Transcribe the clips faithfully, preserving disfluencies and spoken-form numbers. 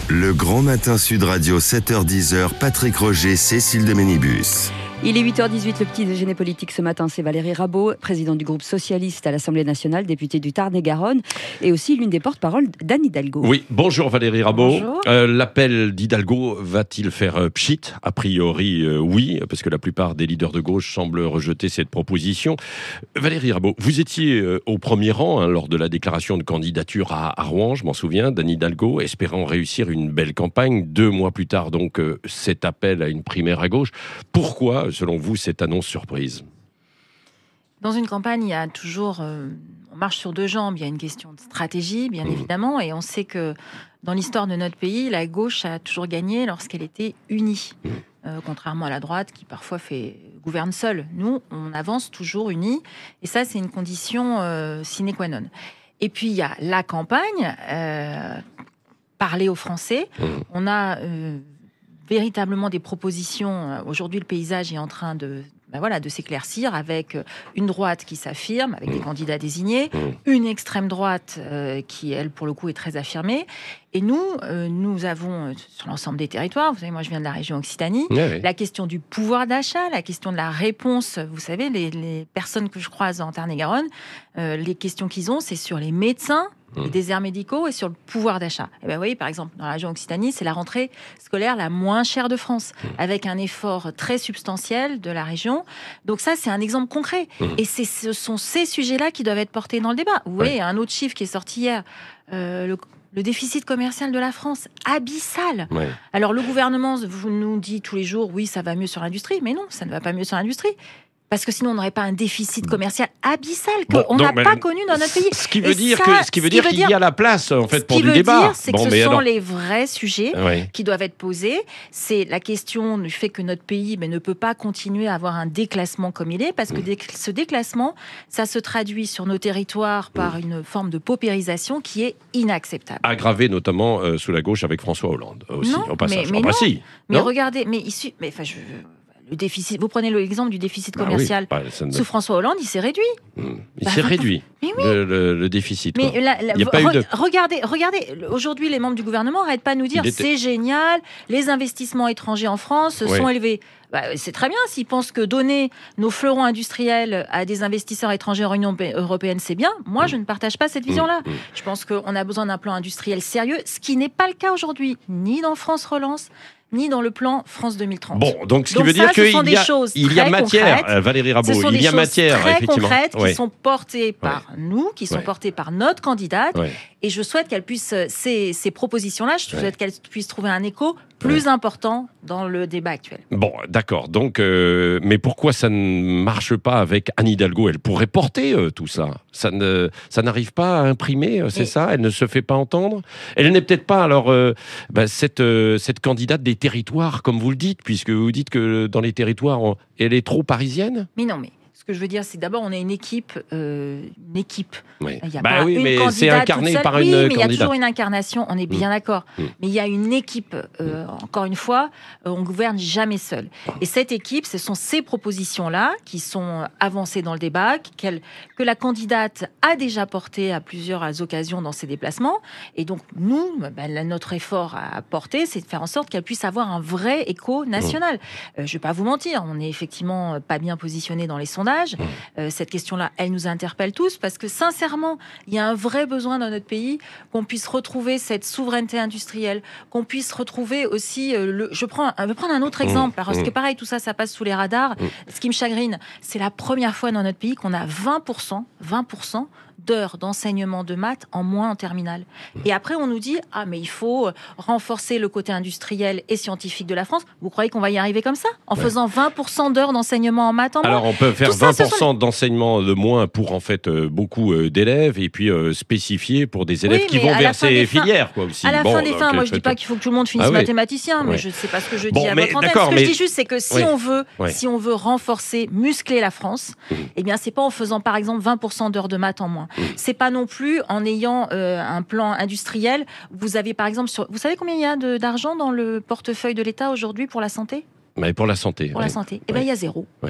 Le Grand Matin Sud Radio, sept heures dix, Patrick Roger, Cécile de Ménibus. Il est huit heures dix-huit, le petit déjeuner politique ce matin, c'est Valérie Rabault, présidente du groupe socialiste à l'Assemblée nationale, députée du Tarn-et-Garonne, et aussi l'une des porte-paroles d'Anne Hidalgo. Oui, bonjour Valérie Rabault. Bonjour. Euh, l'appel d'Hidalgo va-t-il faire euh, pchit ? A priori, euh, oui, parce que la plupart des leaders de gauche semblent rejeter cette proposition. Valérie Rabault, vous étiez euh, au premier rang hein, lors de la déclaration de candidature à, à Rouen, je m'en souviens, d'Anne Hidalgo, espérant réussir une belle campagne. Deux mois plus tard, donc, euh, cet appel à une primaire à gauche. Pourquoi, selon vous, cette annonce surprise ? Dans une campagne, il y a toujours... Euh, on marche sur deux jambes. Il y a une question de stratégie, bien mmh. évidemment. Et on sait que dans l'histoire de notre pays, la gauche a toujours gagné lorsqu'elle était unie. Mmh. Euh, contrairement à la droite qui parfois fait, gouverne seule. Nous, on avance toujours unis. Et ça, c'est une condition euh, sine qua non. Et puis, il y a la campagne. Euh, parler aux Français. Mmh. On a... Euh, véritablement des propositions. Aujourd'hui, le paysage est en train de, ben voilà, de s'éclaircir avec une droite qui s'affirme, avec des candidats désignés, une extrême droite euh, qui, elle, pour le coup, est très affirmée. Et nous, euh, nous avons, sur l'ensemble des territoires, vous savez, moi je viens de la région Occitanie, oui, oui. la question du pouvoir d'achat, la question de la réponse. Vous savez, les, les personnes que je croise en Tarn-et-Garonne, euh, les questions qu'ils ont, c'est sur les médecins, les déserts médicaux et sur le pouvoir d'achat. Et ben, vous voyez, par exemple, dans la région Occitanie, c'est la rentrée scolaire la moins chère de France, avec un effort très substantiel de la région. Donc ça, c'est un exemple concret. Et c'est, ce sont ces sujets-là qui doivent être portés dans le débat. Vous voyez, ouais. un autre chiffre qui est sorti hier, euh, le Le déficit commercial de la France, abyssal. Ouais. Alors, le gouvernement vous nous dit tous les jours, oui, ça va mieux sur l'industrie. Mais non, ça ne va pas mieux sur l'industrie. Parce que sinon, on n'aurait pas un déficit commercial abyssal qu'on n'a bon, pas connu dans notre pays. Ce qui veut dire ça, que, ce qui veut dire qu'il y a la place en fait pour du débat. Ce qui veut dire, c'est bon, que ce sont alors... les vrais sujets ouais. qui doivent être posés. C'est la question du fait que notre pays mais, ne peut pas continuer à avoir un déclassement comme il est, parce que mmh. ce déclassement, ça se traduit sur nos territoires par mmh. une forme de paupérisation qui est inacceptable. Aggravé notamment euh, sous la gauche avec François Hollande aussi, non, au passage. Mais, mais, oh, bah, non. si. mais non regardez, mais ici, mais enfin je. Le déficit, vous prenez l'exemple du déficit commercial. Ah oui, bah, ne... Sous François Hollande, il s'est réduit. Mmh. Il bah, s'est réduit, oui. le, le, le déficit. Mais la, la, il y a pas re, eu de... regardez, regardez, aujourd'hui, les membres du gouvernement n'arrêtent pas de nous dire était... c'est génial, les investissements étrangers en France ouais. sont élevés. Bah, c'est très bien s'ils pensent que donner nos fleurons industriels à des investisseurs étrangers en Union européenne, c'est bien. Moi, mmh. je ne partage pas cette vision-là. Mmh. Je pense qu'on a besoin d'un plan industriel sérieux, ce qui n'est pas le cas aujourd'hui, ni dans France Relance, ni dans le plan France deux mille trente. Bon, donc ce qui donc veut ça, dire qu'il y a, il y a matière, concrètes. Valérie Rabault, ce sont il y a matière, très effectivement. concrètes ouais. qui sont portées par ouais. nous, qui sont ouais. portées par notre candidate. Ouais. Et je souhaite qu'elle puisse, ces, ces propositions-là, je souhaite ouais. qu'elles puissent trouver un écho plus ouais. important dans le débat actuel. Bon, d'accord. Donc, euh, mais pourquoi ça ne marche pas avec Anne Hidalgo ? Elle pourrait porter euh, tout ça. Ça ne, ça n'arrive pas à imprimer, c'est et... ça ? Elle ne se fait pas entendre ? Elle n'est peut-être pas, alors, euh, bah, cette, euh, cette candidate des territoires, comme vous le dites, puisque vous dites que dans les territoires, on... elle est trop parisienne ? Mais non, mais... Ce que je veux dire, c'est que d'abord, on a une équipe. Euh, une équipe. Oui. Il y a bah pas oui, une mais candidate c'est incarné par oui, une mais candidate. Il y a toujours une incarnation, on est bien mmh. d'accord. Mmh. Mais il y a une équipe. Euh, mmh. Encore une fois, euh, on ne gouverne jamais seul. Et cette équipe, ce sont ces propositions-là qui sont avancées dans le débat, que la candidate a déjà portées à plusieurs occasions dans ses déplacements. Et donc, nous, bah, notre effort à porter, c'est de faire en sorte qu'elle puisse avoir un vrai écho national. Mmh. Euh, je ne vais pas vous mentir, on n'est effectivement pas bien positionné dans les sondages. Mmh. Euh, cette question-là, elle nous interpelle tous parce que sincèrement, il y a un vrai besoin dans notre pays qu'on puisse retrouver cette souveraineté industrielle, qu'on puisse retrouver aussi... Euh, le... Je, prends, je vais prendre un autre exemple, parce que pareil, tout ça, ça passe sous les radars. Ce qui me chagrine, c'est la première fois dans notre pays qu'on a vingt pour cent, vingt pour cent d'heures d'enseignement de maths en moins en terminale. Et après, on nous dit « Ah, mais il faut renforcer le côté industriel et scientifique de la France. » Vous croyez qu'on va y arriver comme ça ? En ouais. faisant vingt pour cent d'heures d'enseignement en maths en moins ? Alors, on peut faire Tout vingt pour cent ça, sont... d'enseignement de moins pour, en fait, euh, beaucoup euh, d'élèves et puis euh, spécifier pour des élèves oui, qui vont vers ces filières, fins, quoi, aussi. À la bon, fin des donc, fins, moi, je ne dis pas qu'il faut que tout le monde finisse ah, oui. mathématicien, mais ouais. je ne sais pas ce que je dis bon, à votre antenne. Ce que mais... je dis juste, c'est que si, ouais. on veut, ouais. si on veut renforcer, muscler la France, mmh. eh bien, c'est pas en faisant, par exemple, vingt pour cent d'heures de maths en moins. Mmh. C'est pas non plus en ayant euh, un plan industriel. Vous avez par exemple, sur... vous savez combien il y a de, d'argent dans le portefeuille de l'État aujourd'hui pour la santé ? Mais pour la santé. Pour ouais. la santé. Eh ouais. bien, il y a zéro. Ouais.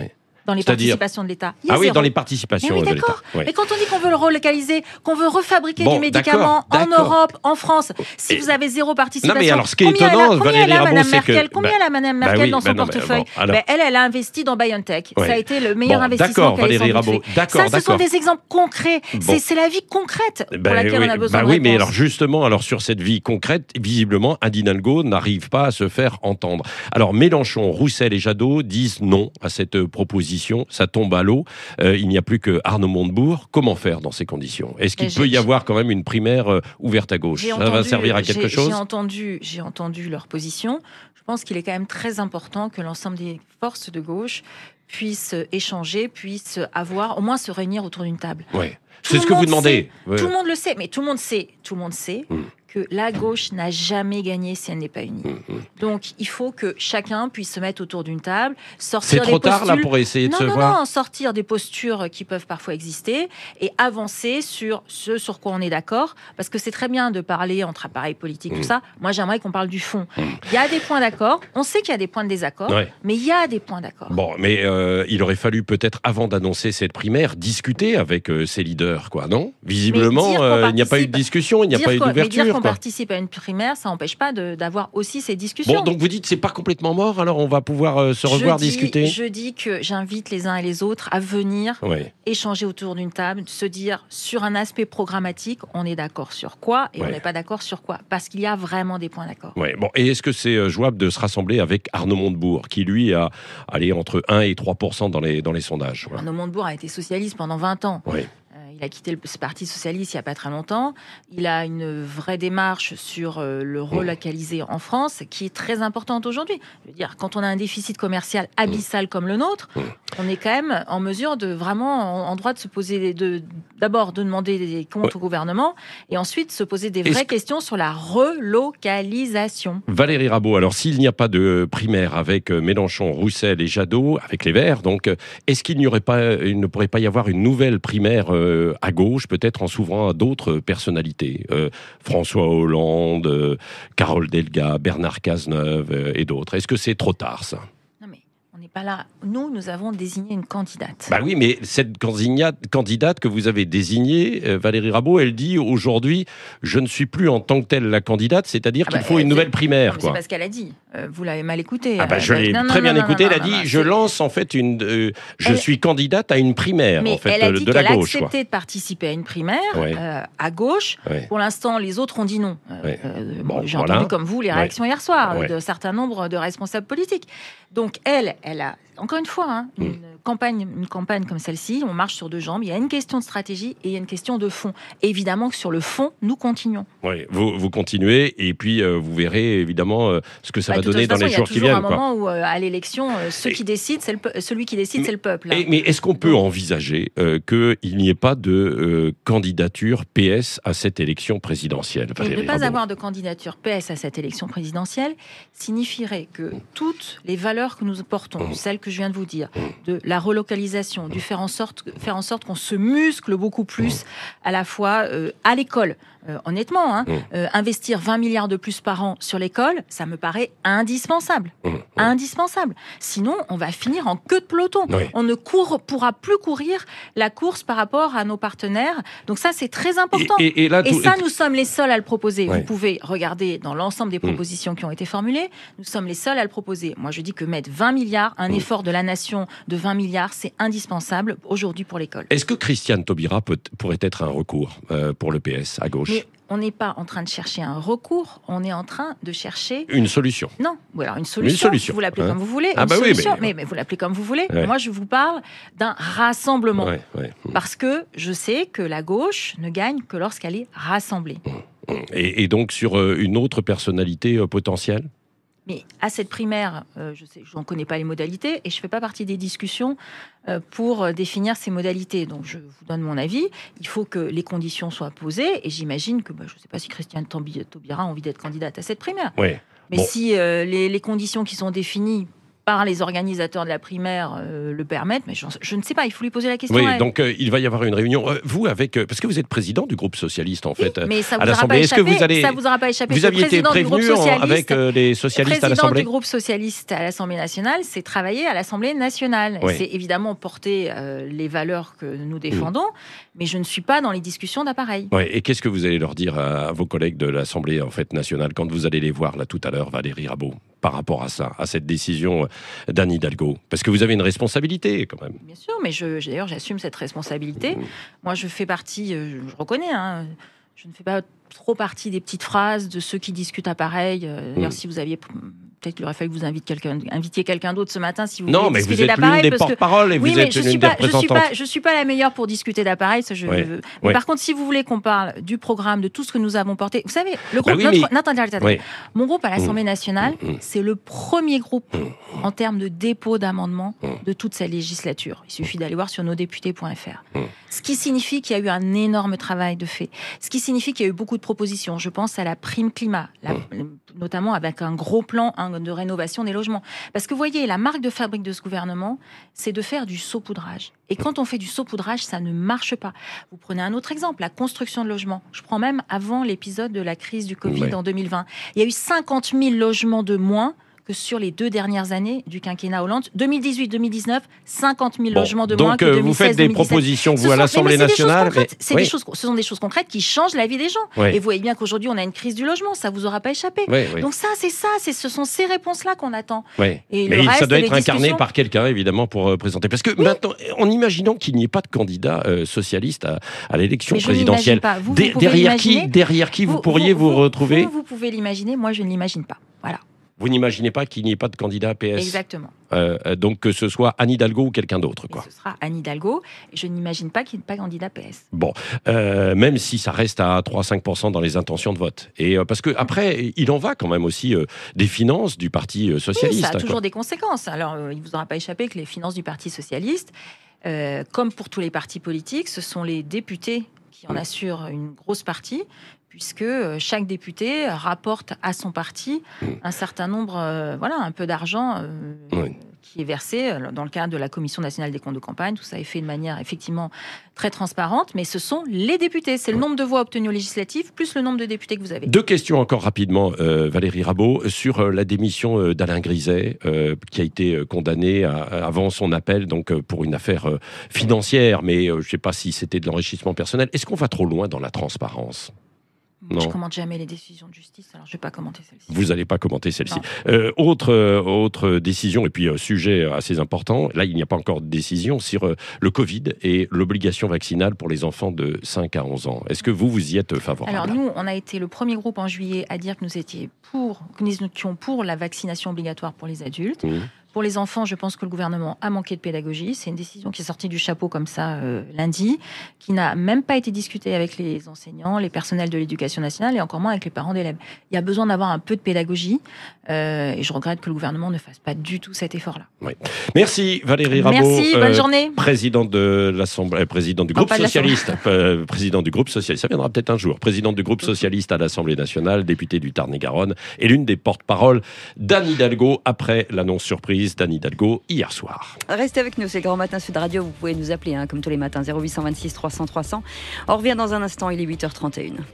dans les C'est-à-dire participations de l'État. Il y a Ah oui, zéro. dans les participations Mais oui, de l'État. d'accord. Ouais. Mais quand on dit qu'on veut le relocaliser, qu'on veut refabriquer Bon, du médicament d'accord, en d'accord. Europe, en France, si Et- vous avez zéro participation, Non, mais alors, ce qui est combien étonnant, elle a, combien Valérie elle a, Rabault, Madame c'est Merkel, que- combien bah, elle a Madame bah Merkel oui, dans bah son non, mais portefeuille bon, alors- Ben, Elle, elle a investi dans BioNTech. Ouais. Ça a été le meilleur Bon, investissement d'accord, qu'elle ait sans Valérie doute Rabault, fait. d'accord, Ça, ce sont d'accord. des exemples concrets. Bon. C'est c'est la vie concrète pour Ben laquelle oui, on a besoin bah de oui, mais réponses. alors justement, alors sur cette vie concrète, visiblement, Anne Hidalgo n'arrive pas à se faire entendre. Alors Mélenchon, Roussel et Jadot disent non à cette euh, proposition. Ça tombe à l'eau. Euh, il n'y a plus que Arnaud Montebourg. Comment faire dans ces conditions? Est-ce qu'il Mais peut j'ai- y avoir quand même une primaire euh, ouverte à gauche? J'ai Ça va entendu- servir à j'ai- quelque chose? J'ai entendu, j'ai entendu leur position. Je pense qu'il est quand même très important que l'ensemble des forces de gauche puissent échanger, puissent avoir, au moins se réunir autour d'une table. Oui. Tout C'est le ce que vous monde demandez. Ouais. Tout le monde le sait, mais tout le monde sait, tout le monde sait Mm. que la gauche n'a jamais gagné si elle n'est pas unie. Mm, mm. Donc, il faut que chacun puisse se mettre autour d'une table, C'est sortir trop des tard là postules. pour essayer de Non, se non, voir. non, sortir des postures qui peuvent parfois exister et avancer sur ce sur quoi on est d'accord. Parce que c'est très bien de parler entre appareils politiques, Mm. tout ça. Moi, j'aimerais qu'on parle du fond. Mm. Il y a des points d'accord. On sait qu'il y a des points de désaccord, Ouais. mais il y a des points d'accord. Bon, mais euh, il aurait fallu peut-être, avant d'annoncer cette primaire, discuter avec euh, ses leaders, quoi, non? Visiblement, dire qu'on euh, il n'y a pas eu de participe- discussion, il n'y a Dire pas eu qu'on- mais dire d'ouverture, qu'on quoi. participe à une primaire, ça n'empêche pas de- d'avoir aussi ces discussions. Bon, donc vous dites c'est pas complètement mort, alors on va pouvoir euh, se revoir, je dis, discuter. Je dis que j'invite les uns et les autres à venir Ouais. échanger autour d'une table, se dire sur un aspect programmatique, on est d'accord sur quoi et Ouais. on n'est pas d'accord sur quoi, parce qu'il y a vraiment des points d'accord. Ouais, bon, et est-ce que c'est euh, jouable de se rassembler avec Arnaud Montebourg, qui lui a allé entre un et trois pour cent dans les, dans les sondages? Voilà. Arnaud Montebourg a été socialiste pendant vingt ans. Ouais. Euh, il a quitté le Parti socialiste il n'y a pas très longtemps. Il a une vraie démarche sur euh, le relocaliser en France qui est très importante aujourd'hui. Je veux dire, quand on a un déficit commercial abyssal comme le nôtre, on est quand même en mesure de vraiment en, en droit de se poser, de, d'abord de demander des comptes Ouais. au gouvernement et ensuite se poser des Est-ce vraies que- questions sur la relocalisation. Valérie Rabault, alors s'il n'y a pas de primaire avec euh, Mélenchon, Roussel et Jadot, avec les Verts, donc euh, est-ce qu'il n'y aurait pas, il ne pourrait pas y avoir une nouvelle primaire euh, à gauche, peut-être en s'ouvrant à d'autres personnalités, euh, François Hollande, euh, Carole Delga, Bernard Cazeneuve euh, et d'autres? Est-ce que c'est trop tard, ça? Non mais on n'est pas là. Nous, nous avons désigné une candidate. Bah oui, mais cette candidate, candidate que vous avez désignée, euh, Valérie Rabault, elle dit aujourd'hui, je ne suis plus en tant que telle la candidate, c'est-à-dire Ah qu'il bah, faut une euh, nouvelle Non, primaire, mais c'est quoi. pas ce qu'elle a dit. Euh, vous l'avez mal écouté. Ah bah euh, je l'ai non, non, très non, bien non, écouté. non, Elle a non, dit, non, je c'est- lance en fait une, euh, je Elle- suis candidate à une primaire Mais en fait elle a de, dit de la qu'elle gauche, quoi. acceptait de participer à une primaire Ouais. euh, à gauche. Ouais. Pour l'instant, les autres ont dit non. Euh, Ouais. euh, Bon, J'ai voilà. entendu comme vous les Ouais. réactions hier soir Ouais. d'un certain nombre de responsables politiques. Donc elle, elle a encore une fois hein, Mm. une campagne, une campagne comme celle-ci. On marche sur deux jambes. Il y a une question de stratégie et il y a une question de fond. Et évidemment que sur le fond, nous continuons. Ouais, vous, vous continuez et puis euh, vous verrez évidemment euh, ce que ça Bah, va de toute donner dans façon, les il y a jours qui toujours viennent, un quoi. moment où euh, à l'élection, euh, ceux qui décident, c'est le peu- celui qui décide, c'est le peuple. hein. Et- mais est-ce qu'on peut envisager euh, qu'il n'y ait pas de euh, candidature P S à cette élection présidentielle, Et Valérie ne pas Rabault? avoir de candidature P S à cette élection présidentielle signifierait que toutes les valeurs que nous portons, Mmh. celles que je viens de vous dire, de la relocalisation, du faire en sorte, faire en sorte qu'on se muscle beaucoup plus à la fois euh, à l'école. Euh, honnêtement, hein, Mmh. euh, investir vingt milliards de plus par an sur l'école, ça me paraît indispensable. Mmh, mmh. Indispensable. Sinon, on va finir en queue de peloton. Oui. On ne court, pourra plus courir la course par rapport à nos partenaires. Donc ça, c'est très important. Et, et- et là, Et tout- ça, nous sommes les seuls à le proposer. Ouais. Vous pouvez regarder dans l'ensemble des Mm. propositions qui ont été formulées. Nous sommes les seuls à le proposer. Moi, je dis que mettre vingt milliards, un Mm. effort de la nation de vingt milliards, c'est indispensable aujourd'hui pour l'école. est-ce que Christiane Taubira peut- pourrait être un recours euh, pour le P S à gauche? Mais on n'est pas en train de chercher un recours, on est en train de chercher... Une solution. Non, ou alors une solution, solution, vous l'appelez hein. comme vous voulez, Ah une bah oui, solution, mais- mais, mais vous l'appelez comme vous voulez. Ouais. Moi, je vous parle d'un rassemblement. Ouais, ouais. Parce que je sais que la gauche ne gagne que lorsqu'elle est rassemblée. Et, et donc sur euh, une autre personnalité euh, potentielle? Mais à cette primaire, euh, je sais, je n'en connais pas les modalités et je ne fais pas partie des discussions euh, pour euh, définir ces modalités. Donc je vous donne mon avis. Il faut que les conditions soient posées et j'imagine que bah, je ne sais pas si Christiane Tambi- Taubira a envie d'être candidate à cette primaire. Oui. Mais Bon. si euh, les, les conditions qui sont définies par les organisateurs de la primaire euh, le permettent, mais je, je ne sais pas, il faut lui poser la question. Oui, à elle. donc euh, il va y avoir une réunion. Euh, vous, avec. Euh, parce que vous êtes président du groupe socialiste, en fait, oui, mais ça à vous aura pas l'Assemblée. Est-ce que échappé, vous allez. Ça vous aura pas échappé. Vous aviez été prévenu en, avec euh, les socialistes à l'Assemblée. Le président l'Assemblée du groupe socialiste à l'Assemblée nationale, c'est travailler à l'Assemblée nationale. Oui. C'est évidemment porter euh, les valeurs que nous défendons, mmh. mais je ne suis pas dans les discussions d'appareil. Ouais, et qu'est-ce que vous allez leur dire à, à vos collègues de l'Assemblée en fait, nationale quand vous allez les voir là tout à l'heure, Valérie Rabault, par rapport à ça, à cette décision d'Anne Hidalgo? Parce que vous avez une responsabilité quand même. Bien sûr, mais je, d'ailleurs j'assume cette responsabilité. Mmh. Moi je fais partie, je, je reconnais, hein, je ne fais pas trop partie des petites phrases de ceux qui discutent à pareil. D'ailleurs, mmh. si vous aviez... Peut-être qu'il aurait fallu que vous invitiez quelqu'un, invitiez quelqu'un d'autre ce matin si vous non, voulez discuter d'appareil. d'appareil. Non, mais vous êtes l'une des porte-paroles et oui, vous mais êtes je l'une suis des pas, je suis représentantes. pas, je suis pas la meilleure pour discuter d'appareil. Ça, je, oui. Mais oui. par contre, si vous voulez qu'on parle du programme, de tout ce que nous avons porté, vous savez, le groupe, bah oui, notre, mais... notre, notre, notre, oui. mon groupe à l'Assemblée nationale, mmh. c'est le premier groupe mmh. en termes de dépôt d'amendements mmh. de toute cette législature. Il suffit d'aller voir sur nos députés point f r. Mmh. Ce qui signifie qu'il y a eu un énorme travail de fait. Ce qui signifie qu'il y a eu beaucoup de propositions. Je pense à la prime climat, la, mmh. notamment avec un gros plan hein, de rénovation des logements. Parce que vous voyez, la marque de fabrique de ce gouvernement, c'est de faire du saupoudrage. Et quand on fait du saupoudrage, ça ne marche pas. Vous prenez un autre exemple, la construction de logements. Je prends même avant l'épisode de la crise du Covid ouais. en deux mille vingt. Il y a eu cinquante mille logements de moins que sur les deux dernières années du quinquennat Hollande. deux mille dix-huit deux mille dix-neuf, cinquante mille bon, logements de moins que deux mille seize Donc, vous faites des propositions, vous, à l'Assemblée nationale. Mais... C'est oui. des choses, ce sont des choses concrètes qui changent la vie des gens. Oui. Et vous voyez bien qu'aujourd'hui, on a une crise du logement. Ça ne vous aura pas échappé. Oui, oui. Donc ça, c'est ça. C'est, ce sont ces réponses-là qu'on attend. Oui. Et mais le ça reste, doit être discussions... incarné par quelqu'un, évidemment, pour euh, présenter. Parce que oui. maintenant, en imaginant qu'il n'y ait pas de candidat euh, socialiste à, à l'élection mais présidentielle, vous, D- vous derrière, qui, derrière qui vous, vous pourriez vous, vous retrouver vous, vous pouvez l'imaginer. Moi, je ne l'imagine pas. Voilà. Vous n'imaginez pas qu'il n'y ait pas de candidat P S? Exactement. Euh, donc que ce soit Anne Hidalgo ou quelqu'un d'autre, quoi. Et ce sera Anne Hidalgo. Et je n'imagine pas qu'il n'y ait pas de candidat P S. Bon, euh, même si ça reste à trois à cinq pour cent dans les intentions de vote. Et euh, parce que après, il en va quand même aussi euh, des finances du Parti euh, socialiste. Oui, ça a toujours quoi. des conséquences. Alors, euh, il ne vous aura pas échappé que les finances du Parti socialiste, euh, comme pour tous les partis politiques, ce sont les députés qui en assurent une grosse partie, puisque chaque député rapporte à son parti un certain nombre, euh, voilà, un peu d'argent euh, oui. qui est versé dans le cadre de la Commission nationale des comptes de campagne. Tout ça est fait de manière effectivement très transparente, mais ce sont les députés. C'est le nombre de voix obtenues aux législatives plus le nombre de députés que vous avez. Deux questions encore rapidement, euh, Valérie Rabault, sur euh, la démission d'Alain Griset, euh, qui a été condamné à, avant son appel donc, pour une affaire euh, financière, mais euh, je ne sais pas si c'était de l'enrichissement personnel. Est-ce qu'on va trop loin dans la transparence ? Non. Je ne commente jamais les décisions de justice, alors je ne vais pas commenter celle-ci. Vous n'allez pas commenter celle-ci. Euh, autre, euh, autre décision, et puis euh, sujet assez important, là il n'y a pas encore de décision, sur euh, le Covid et l'obligation vaccinale pour les enfants de cinq à onze ans. Est-ce que vous, vous y êtes favorable ? Alors nous, on a été le premier groupe en juillet à dire que nous étions pour, que nous étions pour la vaccination obligatoire pour les adultes. Mmh. Pour les enfants, je pense que le gouvernement a manqué de pédagogie. C'est une décision qui est sortie du chapeau comme ça euh, lundi, qui n'a même pas été discutée avec les enseignants, les personnels de l'éducation nationale et encore moins avec les parents d'élèves. Il y a besoin d'avoir un peu de pédagogie euh, et je regrette que le gouvernement ne fasse pas du tout cet effort-là. Oui. Merci Valérie Rabault. Merci, bonne euh, journée. Présidente de l'Assemblée, présidente du non, groupe socialiste, euh, présidente du groupe socialiste. Ça viendra peut-être un jour. Présidente du groupe socialiste à l'Assemblée nationale, députée du Tarn-et-Garonne et l'une des porte-paroles d'Anne Hidalgo après l'annonce surprise d'Anne Hidalgo hier soir. Restez avec nous, c'est le Grand Matin Sud Radio. Vous pouvez nous appeler hein, comme tous les matins, zéro huit cent vingt-six trois cents trois cents. On revient dans un instant, il est huit heures trente et une.